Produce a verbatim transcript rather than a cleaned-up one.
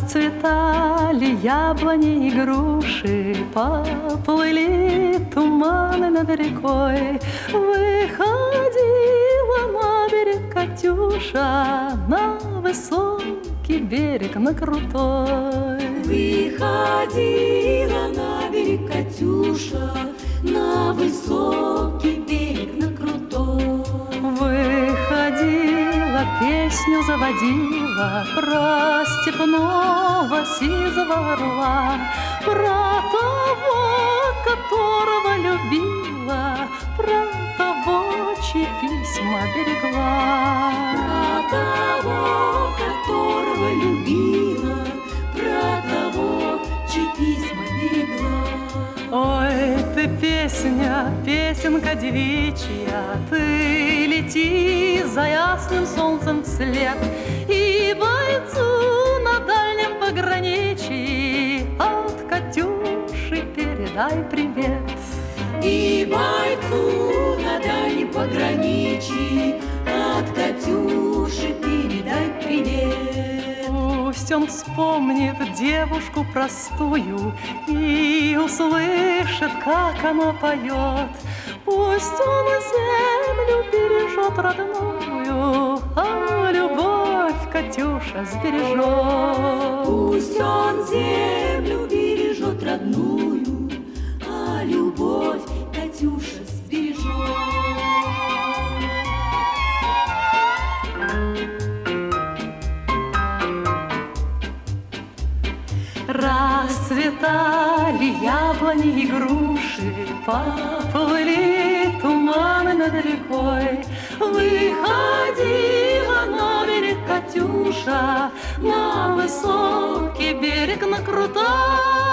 Расцветали яблони и груши, поплыли туманы над рекой. Выходила на берег Катюша, на высокий берег, на крутой. Выходила на берег Катюша, на высокий берег, на крутой. Выходила, песню заводила про степного сизого орла, про того, которого любила, про того, чьи письма берегла. Про того, которого любила, про того, чьи письма берегла. Ой, ты песня, песенка девичья, ты лети за ясным солнцем вслед, и бойцу на дальнем пограничье от Катюши передай привет. И бойцу на дальнем пограничье от Катюши передай привет. Пусть он вспомнит девушку простую и услышит, как она поет. Пусть он землю бережет родную, а любовь Катюша сбережет. Пусть он землю бережет родную, а любовь Катюша сбережет. Расцветали яблони и груши, поплыли туманы над рекой. Выходила на берег Катюша, на высокий берег, на крутой.